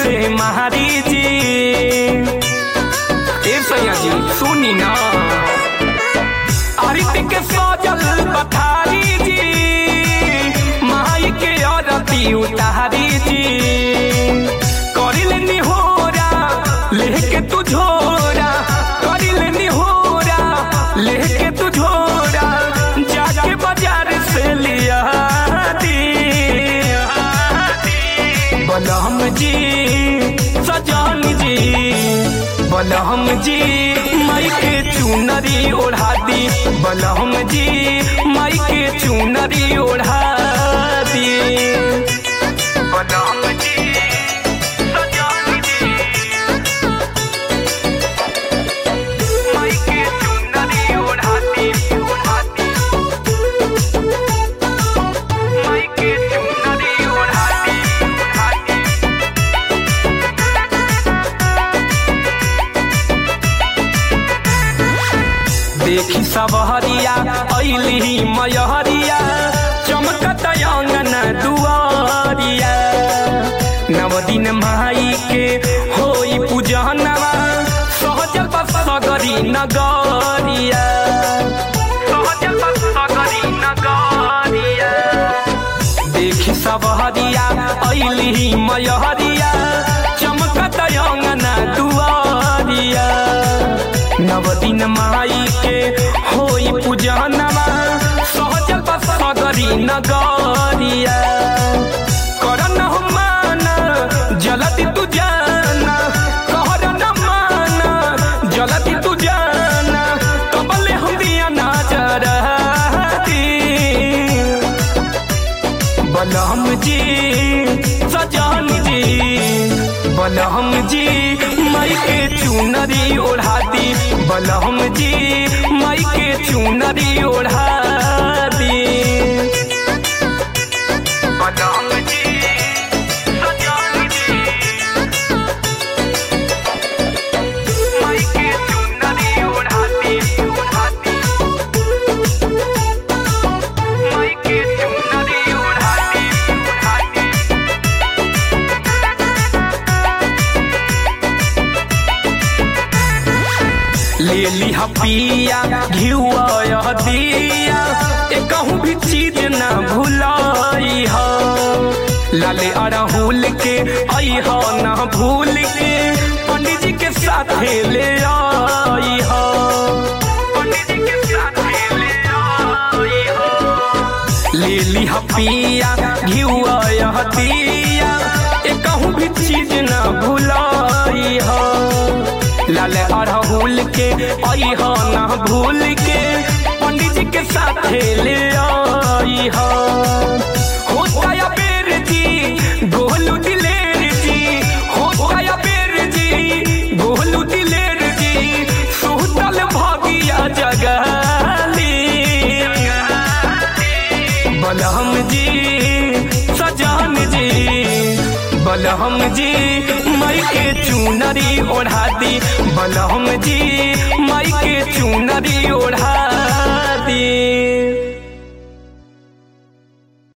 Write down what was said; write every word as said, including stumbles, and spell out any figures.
से महारी जी। ए सैया जी सुनी ना, आरती के सजल पथारी जी, माई के आरती उतारी जी। करिल निहोरा लेके तू झोरा, करिल निहोरा लेके तू झोरा, जाके बाजार से लिया दी। बलहम जी सजान जी, बलहम जी माई के चुनरी ओढ़ा दी। बलहम जी माई के चुनरी ओढ़ा दी। बलहम जी सजान जी, माई के चुनरी ओढ़ा दी, ओढ़ा दी। माई के चुनरी ओढ़ा दी, ओढ़ा दी। देखी सबहरिया अइली मयहरिया, चमकत अंगन दुआरिया। नव दिन माई के होई पूजनवा, सहजल बसगरी नगरिया, सहजल बसगरी नगरिया। देखी सबहरिया अइली मयहरिया, चमकत अंगन दुआरिया। नव दिन माई के होई पूजनवा, सहजल बसगरी नगरिया। करन हो माना जलती तू जाना, करन माना जलती तू जाना, कबले हम दिया नजर दी। बलहम जी सजान जी, बलहम जी माई के चुनरी ओढ़ा दी। बलहम जी माई के चुनरी ओढ़ा दी। बलहम जी सजान जी, माई के चुनरी ओढ़ा दी, ओढ़ा दी। माई के चुनरी ओढ़ा दी, ओढ़ा दी। ले लिहा पिया घिउआ दिया, एकहू भी चीज ना भुलाई हो। लाले अड़हुल के आई हो ना भूल के, पंडित जी के साथे ले आई हो, पंडित जी के साथे ले आई हो। ले लिहा पिया घिउआ दिया, एकहू भी चीज ना भुलाई हो। लाल अड़हुल के आई हो ना भूल के, पंडित जी के साथे ले आई हो। होता या बेर जी गोलू दिलेर जी, होता या बेर जी गोलू दिलेर जी, सुतल भगिया जगाली। बलहम जी सजान जी, बलहम जी माई के चुनरी ओढ़ा दी। बलहम जी माई के चुनरी ओढ़ा